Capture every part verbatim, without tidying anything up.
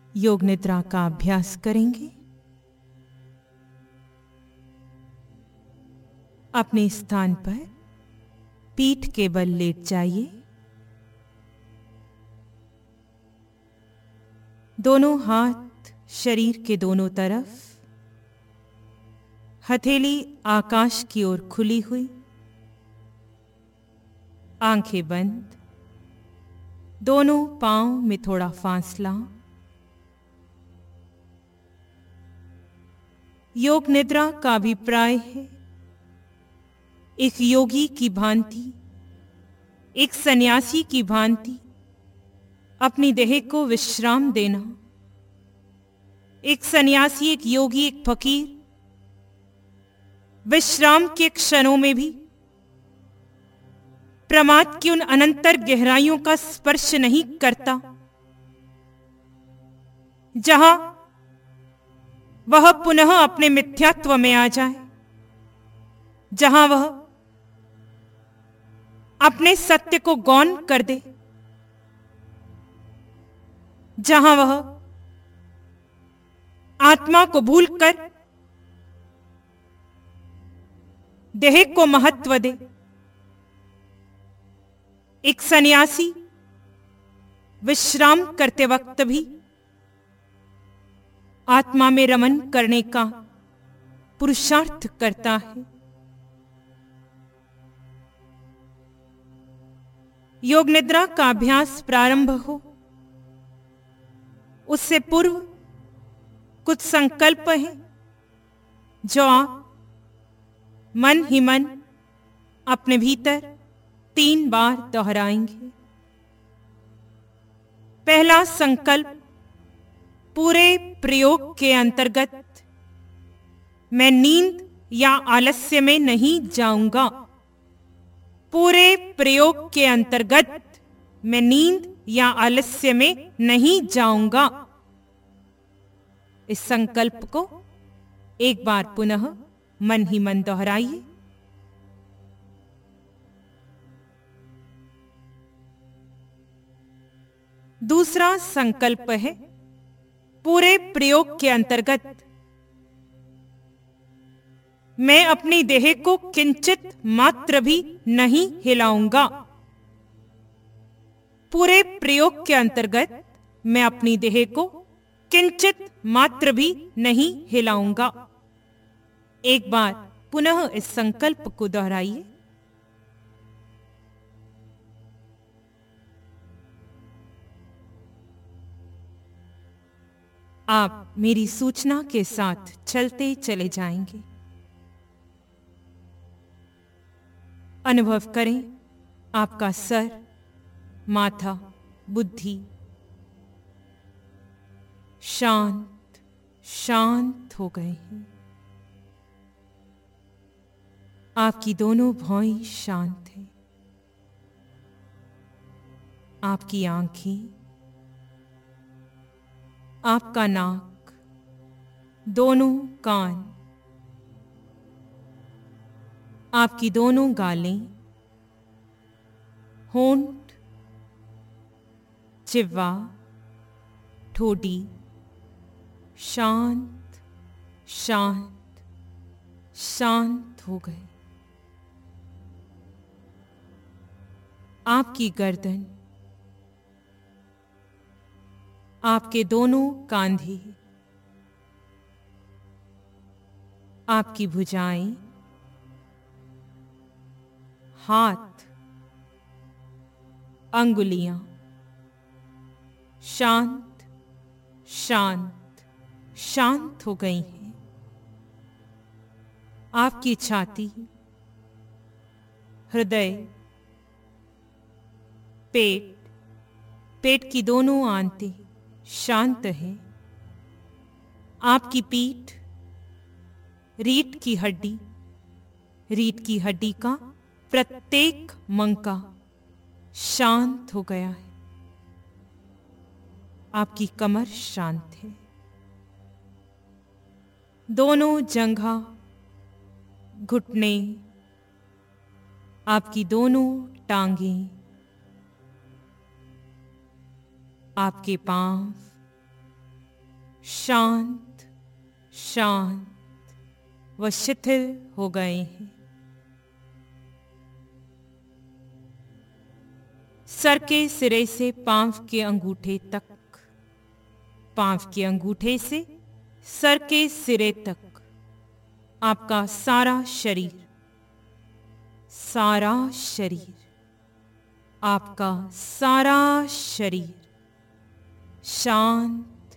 योग निद्रा का अभ्यास करेंगे। अपने स्थान पर पीठ के बल लेट जाइए। दोनों हाथ शरीर के दोनों तरफ, हथेली आकाश की ओर खुली हुई, आंखें बंद, दोनों पांव में थोड़ा फासला। योग निद्रा का अभिप्राय है एक योगी की भांति, एक सन्यासी की भांति अपनी देह को विश्राम देना। एक सन्यासी, एक योगी, एक फकीर विश्राम के क्षणों में भी प्रमाद की उन अनंतर गहराइयों का स्पर्श नहीं करता जहां वह पुनः अपने मिथ्यात्व में आ जाए, जहां वह अपने सत्य को गौण कर दे, जहां वह आत्मा को भूलकर देह को महत्व दे। एक सन्यासी विश्राम करते वक्त भी आत्मा में रमन करने का पुरुषार्थ करता है। योग निद्रा का अभ्यास प्रारंभ हो उससे पूर्व कुछ संकल्प हैं जो आप मन ही मन अपने भीतर तीन बार दोहराएंगे। पहला संकल्प पूरे प्रयोग के अंतर्गत मैं नींद या आलस्य में नहीं जाऊंगा। पूरे प्रयोग के अंतर्गत मैं नींद या आलस्य में नहीं जाऊंगा। इस संकल्प को एक बार पुनः मन ही मन दोहराइए। दूसरा संकल्प है पूरे प्रयोग के अंतर्गत मैं अपनी देह को किंचित मात्र भी नहीं हिलाऊंगा। पूरे प्रयोग के अंतर्गत मैं अपनी देह को किंचित मात्र भी नहीं हिलाऊंगा। एक बार पुनः इस संकल्प को दोहराइए। आप मेरी सूचना के साथ चलते चले जाएंगे। अनुभव करें आपका सर, माथा, बुद्धि शांत शांत हो गए हैं। आपकी दोनों भौहें शांत हैं। आपकी आंखें, आपका नाक, दोनों कान, आपकी दोनों गालें, होंठ, जिह्वा, ठोडी शांत शांत शांत हो गए। आपकी गर्दन, आपके दोनों कंधे, आपकी भुजाएं, हाथ, अंगुलियां शांत शांत शांत हो गई हैं। आपकी छाती, हृदय, पेट, पेट की दोनों आंतें शांत है। आपकी पीठ, रीढ़ की हड्डी, रीढ़ की हड्डी का प्रत्येक मंका शांत हो गया है। आपकी कमर शांत है। दोनों जंघा, घुटने, आपकी दोनों टांगें, आपके पांव शांत शांत व शिथिल हो गए हैं। सर के सिरे से पांव के अंगूठे तक, पांव के अंगूठे से सर के सिरे तक आपका सारा शरीर, सारा शरीर, आपका सारा शरीर शांत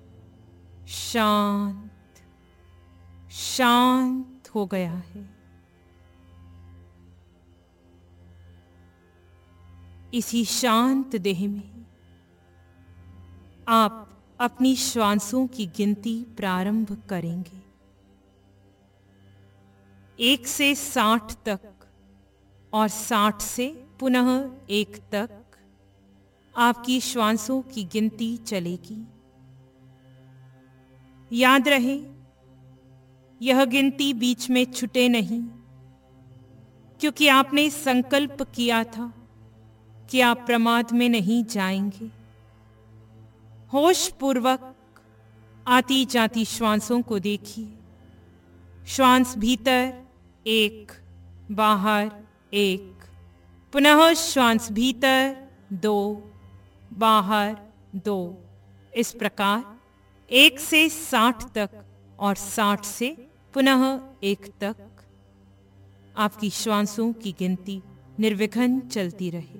शांत शांत हो गया है। इसी शांत देह में आप अपनी श्वासों की गिनती प्रारंभ करेंगे। एक से साठ तक और साठ से पुनः एक तक आपकी श्वासों की गिनती चलेगी। याद रहे, यह गिनती बीच में छूटे नहीं, क्योंकि आपने संकल्प किया था कि आप प्रमाद में नहीं जाएंगे। होश पूर्वक आती जाती श्वासों को देखिए। श्वास भीतर एक, बाहर एक, पुनः श्वास भीतर दो, बाहर दो। इस प्रकार एक से साठ तक और साठ से पुनः एक तक आपकी श्वासों की गिनती निर्विघ्न चलती रहे।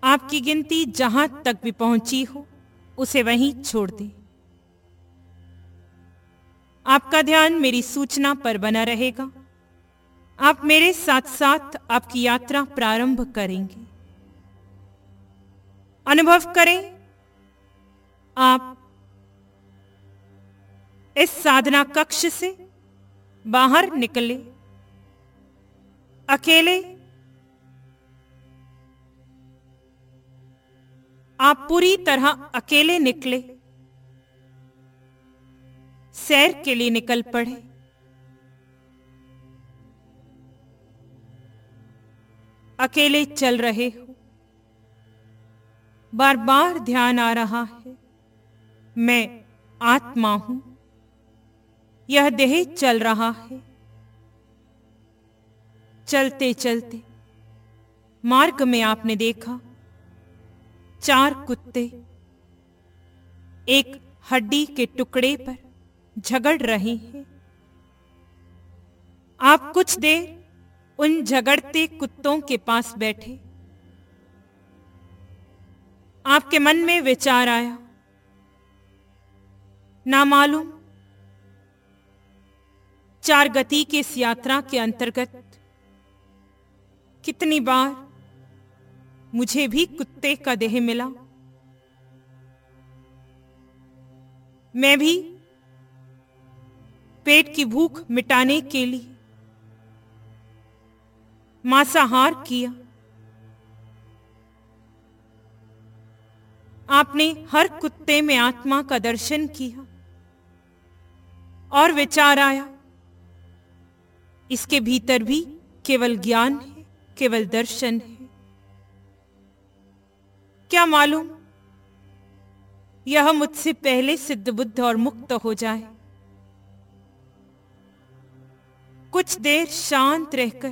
आपकी गिनती जहां तक भी पहुंची हो उसे वहीं छोड़ दें। आपका ध्यान मेरी सूचना पर बना रहेगा। आप मेरे साथ साथ आपकी यात्रा प्रारंभ करेंगे। अनुभव करें आप इस साधना कक्ष से बाहर निकले, अकेले। आप पूरी तरह अकेले निकले, सैर के लिए निकल पड़े। अकेले चल रहे हो, बार बार ध्यान आ रहा है, मैं आत्मा हूं, यह देह चल रहा है। चलते चलते मार्ग में आपने देखा चार कुत्ते एक हड्डी के टुकड़े पर झगड़ रहे हैं। आप कुछ देर उन झगड़ते कुत्तों के पास बैठे। आपके मन में विचार आया, ना मालूम चार गति की इस यात्रा के अंतर्गत कितनी बार मुझे भी कुत्ते का देह मिला। मैं भी पेट की भूख मिटाने के लिए मांसाहार किया। आपने हर कुत्ते में आत्मा का दर्शन किया और विचार आया, इसके भीतर भी केवल ज्ञान है, केवल दर्शन है। क्या मालूम यह मुझसे पहले सिद्ध बुद्ध और मुक्त हो जाए। कुछ देर शांत रहकर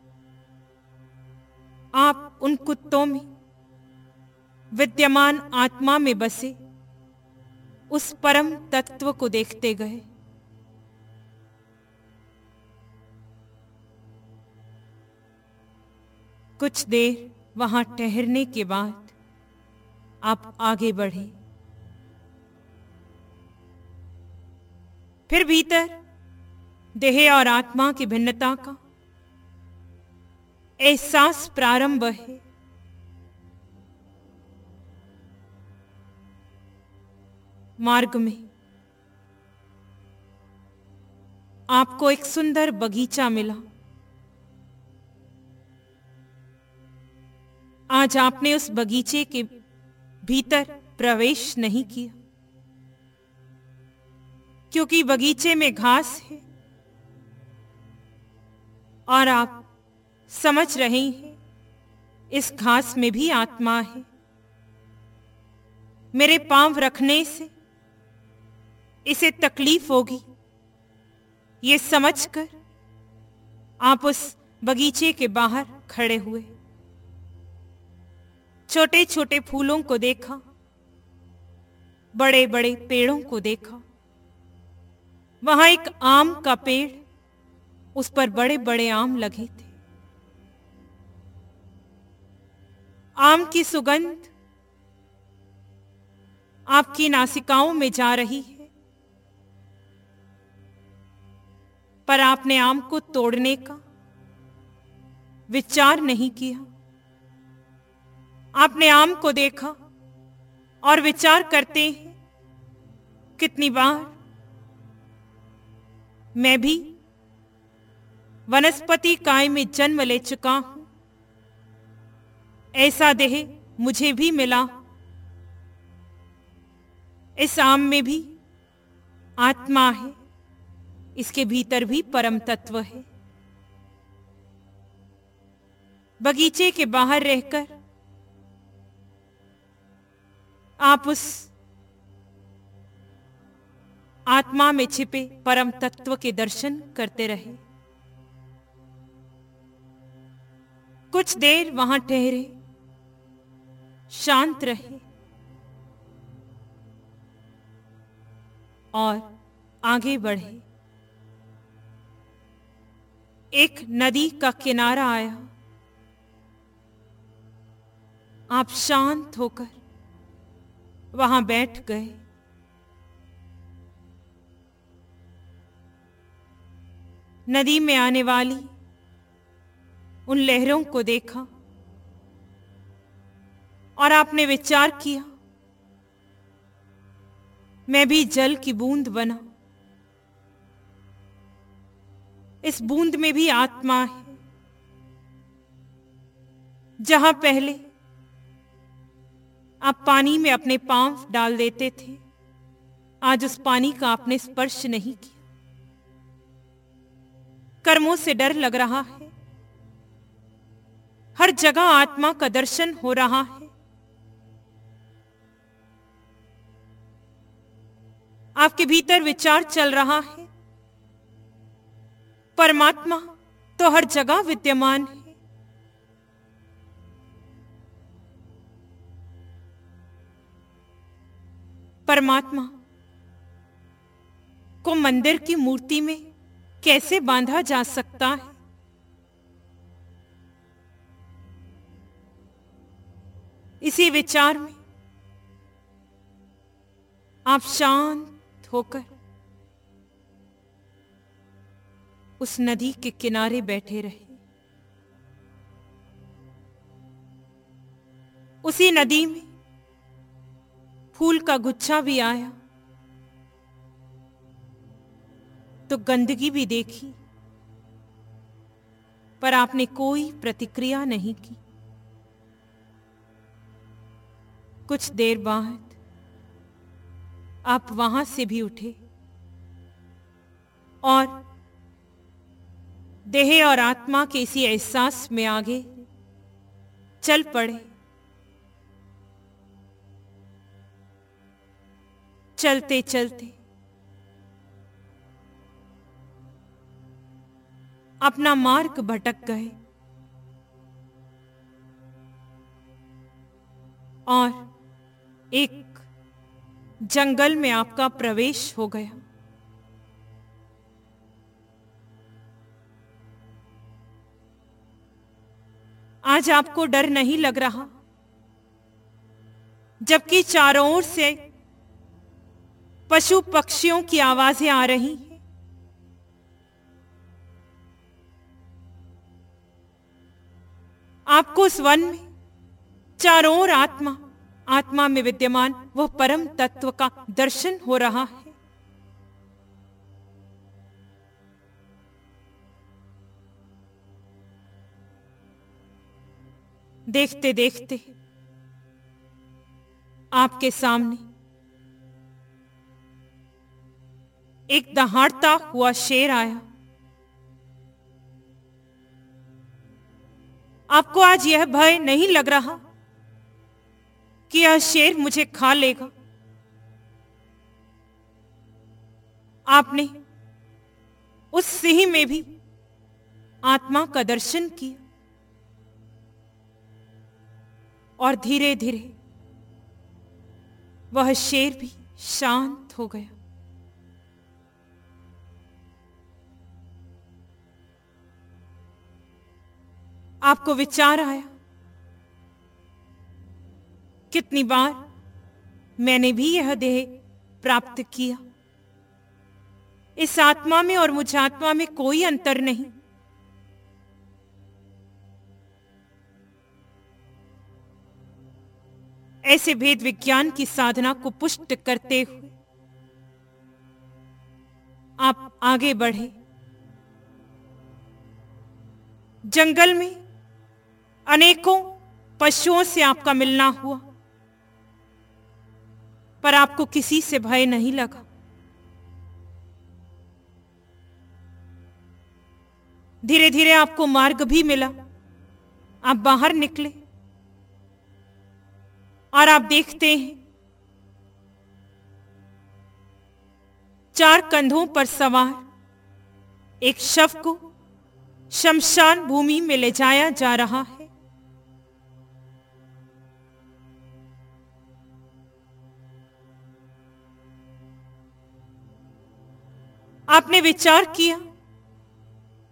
आप उन कुत्तों में विद्यमान आत्मा में बसे उस परम तत्व को देखते गए। कुछ देर वहां ठहरने के बाद आप आगे बढ़े। फिर भीतर देह और आत्मा की भिन्नता का एहसास प्रारंभ है। मार्ग में आपको एक सुंदर बगीचा मिला। आज आपने उस बगीचे के भीतर प्रवेश नहीं किया, क्योंकि बगीचे में घास है और आप समझ रहे हैं इस घास में भी आत्मा है। मेरे पांव रखने से इसे तकलीफ होगी, ये समझकर आप उस बगीचे के बाहर खड़े हुए। छोटे छोटे फूलों को देखा, बड़े बड़े पेड़ों को देखा। वहां एक आम का पेड़, उस पर बड़े बड़े आम लगे थे। आम की सुगंध आपकी नासिकाओं में जा रही है, पर आपने आम को तोड़ने का विचार नहीं किया। आपने आम को देखा और विचार करते हैं, कितनी बार मैं भी वनस्पति काय में जन्म ले चुका हूं, ऐसा देह मुझे भी मिला। इस आम में भी आत्मा है, इसके भीतर भी परम तत्व है। बगीचे के बाहर रहकर आप उस आत्मा में छिपे परम तत्व के दर्शन करते रहे। कुछ देर वहां ठहरे, शांत रहे और आगे बढ़े। एक नदी का किनारा आया। आप शांत होकर वहां बैठ गए। नदी में आने वाली उन लहरों को देखा और आपने विचार किया, मैं भी जल की बूंद बना। इस बूंद में भी आत्मा है। जहां पहले आप पानी में अपने पांव डाल देते थे, आज उस पानी का आपने स्पर्श नहीं किया। कर्मों से डर लग रहा है। हर जगह आत्मा का दर्शन हो रहा है। आपके भीतर विचार चल रहा है, परमात्मा तो हर जगह विद्यमान है। परमात्मा को मंदिर की मूर्ति में कैसे बांधा जा सकता है? इसी विचार में आप शांत होकर उस नदी के किनारे बैठे रहे। उसी नदी में फूल का गुच्छा भी आया तो गंदगी भी देखी, पर आपने कोई प्रतिक्रिया नहीं की। कुछ देर बाद आप वहां से भी उठे और देह और आत्मा के इसी एहसास में आगे चल पड़े। चलते चलते अपना मार्ग भटक गए और एक जंगल में आपका प्रवेश हो गया। आज आपको डर नहीं लग रहा, जबकि चारों ओर से पशु पक्षियों की आवाजें आ रही हैं। आपको उस वन में चारों ओर आत्मा आत्मा में विद्यमान वह परम तत्व का दर्शन हो रहा है। देखते देखते आपके सामने एक दहाड़ता हुआ शेर आया। आपको आज यह भय नहीं लग रहा कि यह शेर मुझे खा लेगा। आपने उस सिंह में भी आत्मा का दर्शन किया और धीरे धीरे वह शेर भी शांत हो गया। आपको विचार आया, कितनी बार मैंने भी यह देह प्राप्त किया। इस आत्मा में और मुझ आत्मा में कोई अंतर नहीं। ऐसे भेद विज्ञान की साधना को पुष्ट करते हुए आप आगे बढ़े। जंगल में अनेकों पशुओं से आपका मिलना हुआ, पर आपको किसी से भय नहीं लगा। धीरे धीरे आपको मार्ग भी मिला। आप बाहर निकले और आप देखते हैं चार कंधों पर सवार एक शव को शमशान भूमि में ले जाया जा रहा है। आपने विचार किया,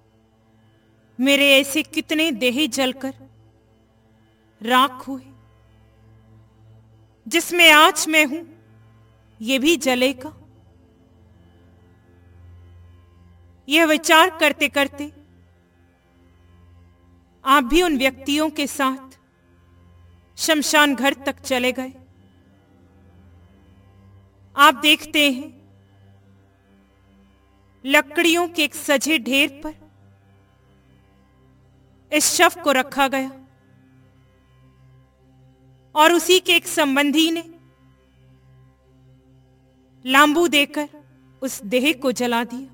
मेरे ऐसे कितने देह जलकर राख हुए, जिसमें आज मैं हूं ये भी जलेगा। यह विचार करते करते आप भी उन व्यक्तियों के साथ शमशान घर तक चले गए। आप देखते हैं लकड़ियों के एक सजे ढेर पर इस शव को रखा गया और उसी के एक संबंधी ने लांबू देकर उस देह को जला दिया।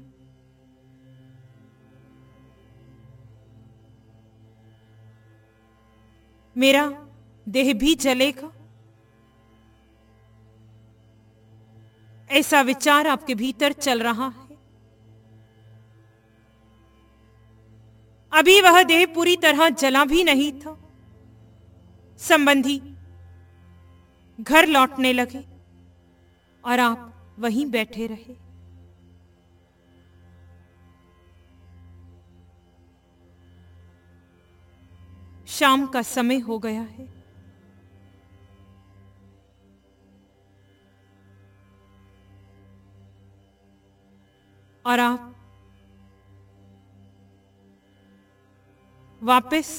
मेरा देह भी जलेगा, ऐसा विचार आपके भीतर चल रहा है। अभी वह देह पूरी तरह जला भी नहीं था। संबंधी घर लौटने लगे और आप वहीं बैठे रहे। शाम का समय हो गया है। और आप वापस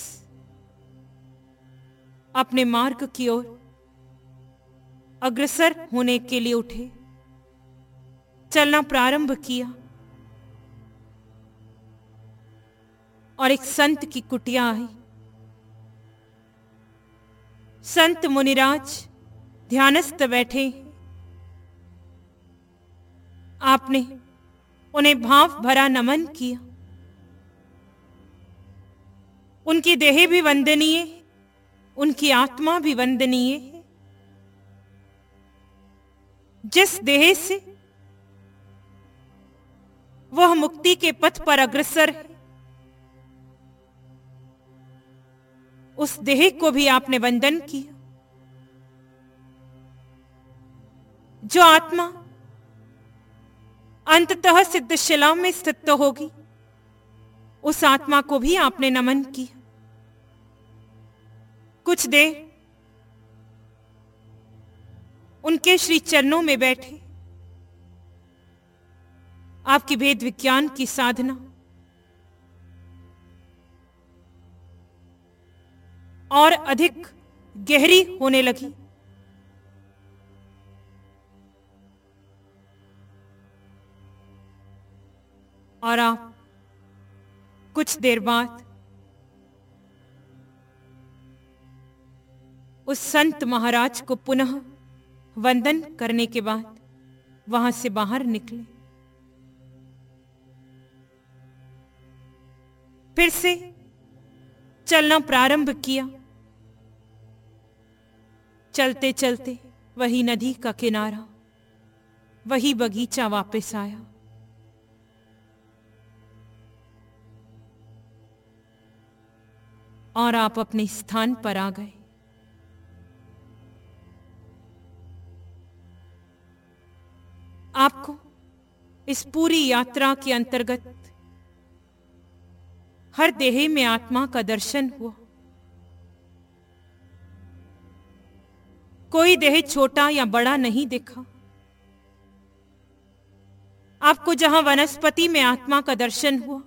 अपने मार्ग की ओर अग्रसर होने के लिए उठे, चलना प्रारंभ किया और एक संत की कुटिया आई। संत मुनिराज ध्यानस्थ बैठे। आपने उन्हें भाव भरा नमन किया। उनकी देह भी वंदनीय है, उनकी आत्मा भी वंदनीय है। जिस देह से वह मुक्ति के पथ पर अग्रसर है, उस देह को भी आपने वंदन किया। जो आत्मा अंततः सिद्धशिला में स्थित होगी, उस आत्मा को भी आपने नमन किया। कुछ देर उनके श्री चरणों में बैठे आपकी वेद विज्ञान की साधना और अधिक गहरी होने लगी। और आप कुछ देर बाद उस संत महाराज को पुनः वंदन करने के बाद वहां से बाहर निकले। फिर से चलना प्रारंभ किया। चलते चलते वही नदी का किनारा, वही बगीचा वापस आया। और आप अपने स्थान पर आ गए। आपको इस पूरी यात्रा के अंतर्गत हर देह में आत्मा का दर्शन हुआ। कोई देह छोटा या बड़ा नहीं दिखा। आपको जहां वनस्पति में आत्मा का दर्शन हुआ,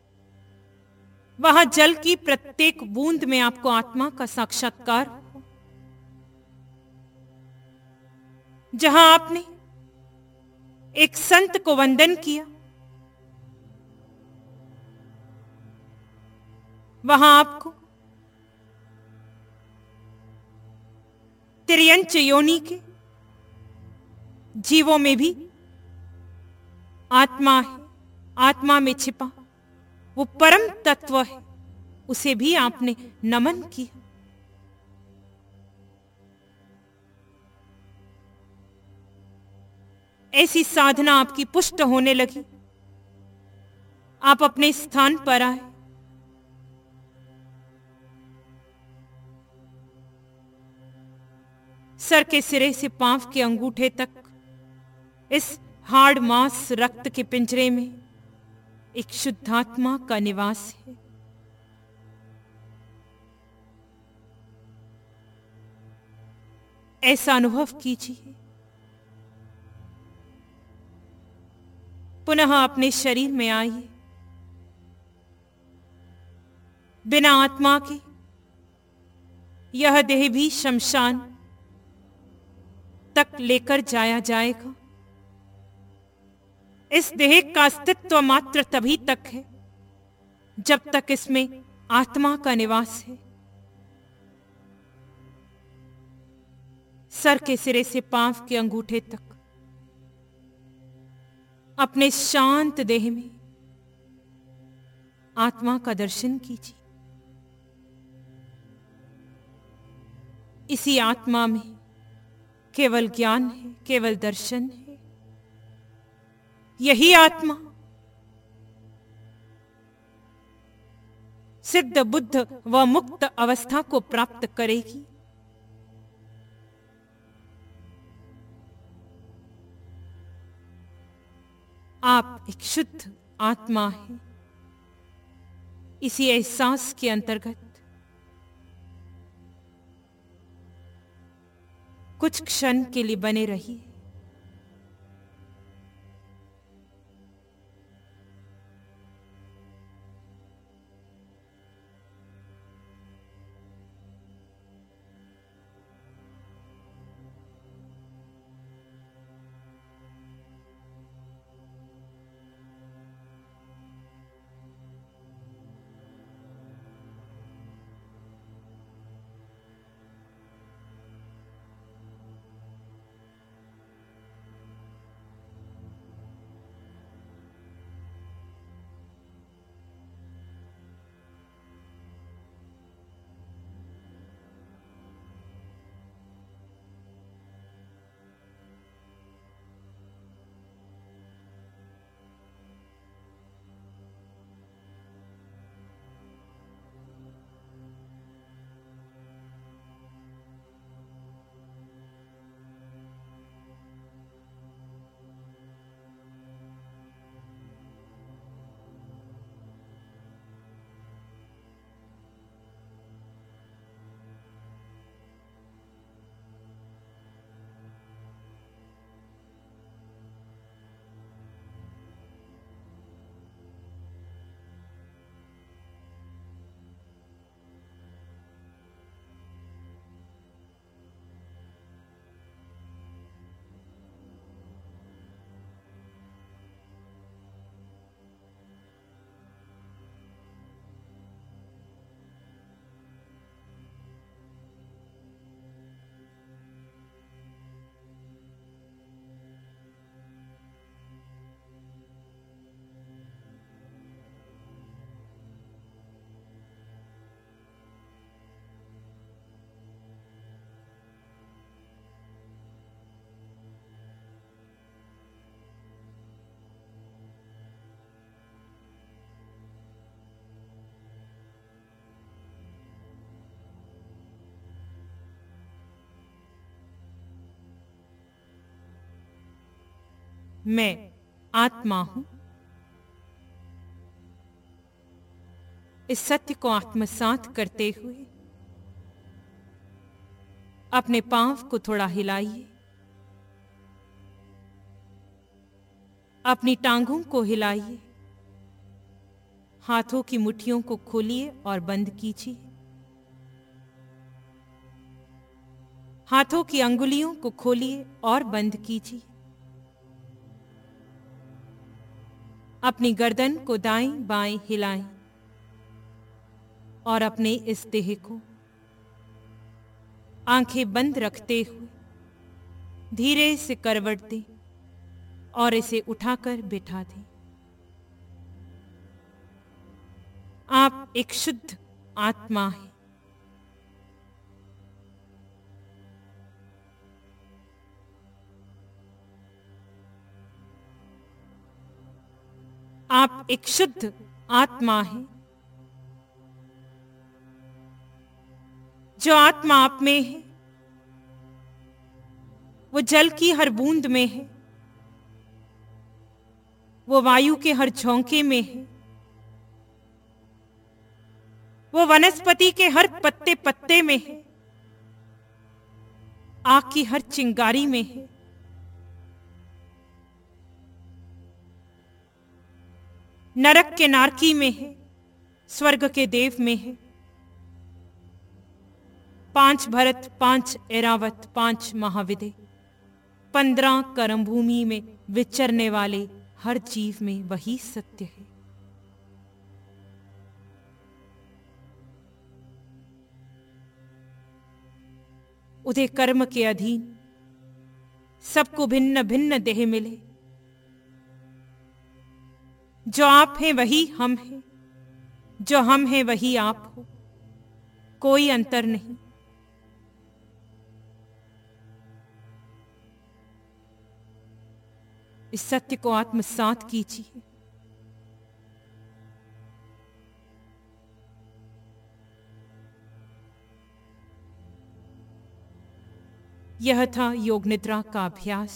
वहां जल की प्रत्येक बूंद में आपको आत्मा का साक्षात्कार हुआ। जहां आपने एक संत को वंदन किया, वहां आपको तिर्यंच योनि के जीवों में भी आत्मा है। आत्मा में छिपा वो परम तत्व है, उसे भी आपने नमन किया। ऐसी साधना आपकी पुष्ट होने लगी। आप अपने स्थान पर आए। सर के सिरे से पांव के अंगूठे तक इस हाड़ मांस रक्त के पिंजरे में एक शुद्धात्मा का निवास है। ऐसा अनुभव कीजिए। पुनः अपने शरीर में आइए। बिना आत्मा के यह देह भी शमशान तक लेकर जाया जाएगा। इस देह का अस्तित्व मात्र तभी तक है जब तक इसमें आत्मा का निवास है। सर के सिरे से पांव के अंगूठे तक अपने शांत देह में आत्मा का दर्शन कीजिए। इसी आत्मा में केवल ज्ञान है, केवल दर्शन है। यही आत्मा सिद्ध, बुद्ध व मुक्त अवस्था को प्राप्त करेगी। आप एक शुद्ध आत्मा हैं। इसी एहसास के अंतर्गत कुछ क्षण के लिए बने रहिए। मैं आत्मा हूं। इस सत्य को आत्मसात करते हुए अपने पांव को थोड़ा हिलाइए, अपनी टांगों को हिलाइए, हाथों की मुट्ठियों को खोलिए और बंद कीजिए। हाथों की अंगुलियों को खोलिए और बंद कीजिए। अपनी गर्दन को दाएं बाएं हिलाएं और अपने इस देह को आंखें बंद रखते हुए धीरे से करवट दें और इसे उठाकर बिठा दें। आप एक शुद्ध आत्मा हैं। आप एक शुद्ध आत्मा हैं। जो आत्मा आप में है वो जल की हर बूंद में है, वो वायु के हर झोंके में है, वो वनस्पति के हर पत्ते पत्ते में है। आग की हर चिंगारी में है। नरक के नारकी में है, स्वर्ग के देव में है। पांच भरत, पांच ऐरावत, पांच महाविदे, पंद्रह कर्म भूमि में विचरने वाले हर जीव में वही सत्य है। उदय कर्म के अधीन सबको भिन्न भिन्न देह मिले। जो आप हैं वही हम हैं, जो हम हैं वही आप हो, कोई अंतर नहीं। इस सत्य को आत्मसात कीजिए। यह था योग निद्रा का अभ्यास।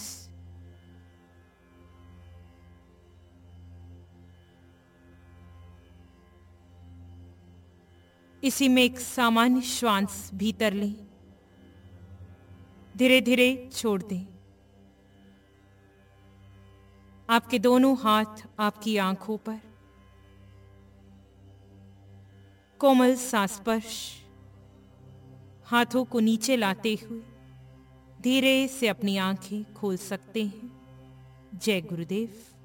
इसी में एक सामान्य श्वास भीतर लें, धीरे धीरे छोड़ दें। आपके दोनों हाथ आपकी आंखों पर, कोमल सा स्पर्श। हाथों को नीचे लाते हुए धीरे से अपनी आंखें खोल सकते हैं। जय गुरुदेव।